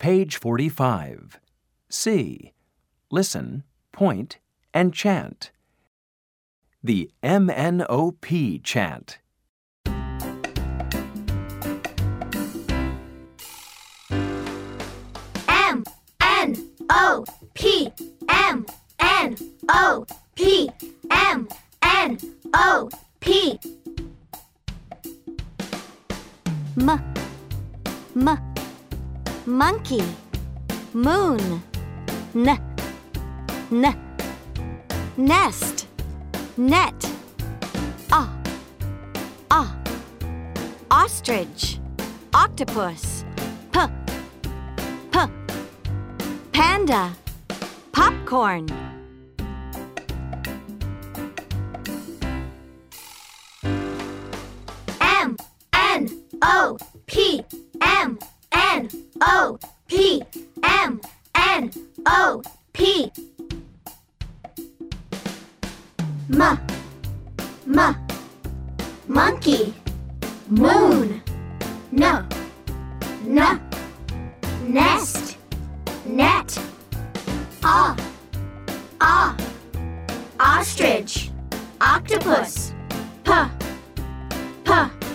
Page 45. C. Listen, point, and chant. The MNOP chant. M-N-O-P, M-N-O-P, M-N-O-P. Monkey, moon, nest, net, ostrich, octopus, panda, popcorn. M-N-O-P, M-N-O-P, M-N-O-P. Monkey, moon, nest, net, ostrich, octopus,